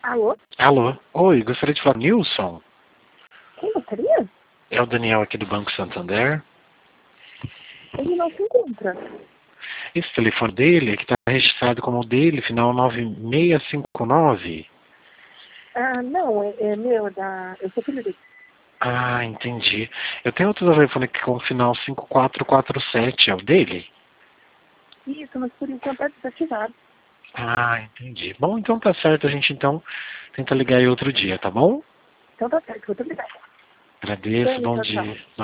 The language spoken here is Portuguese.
Alô? Alô? Oi, gostaria de falar com o Nilson. Quem gostaria? É o Daniel aqui do Banco Santander. Ele não se encontra. Esse telefone dele, que está registrado como dele, final 9659. Não, é meu, eu sou filho dele. Ah, entendi. Eu tenho outro telefone aqui com final 5447, é o dele? Isso, mas por enquanto tá desativado. Ah, entendi. Bom, então tá certo, a gente então tenta ligar aí outro dia, tá bom? Então tá certo, muito obrigada. Agradeço, Bem, bom tchau, tchau. dia.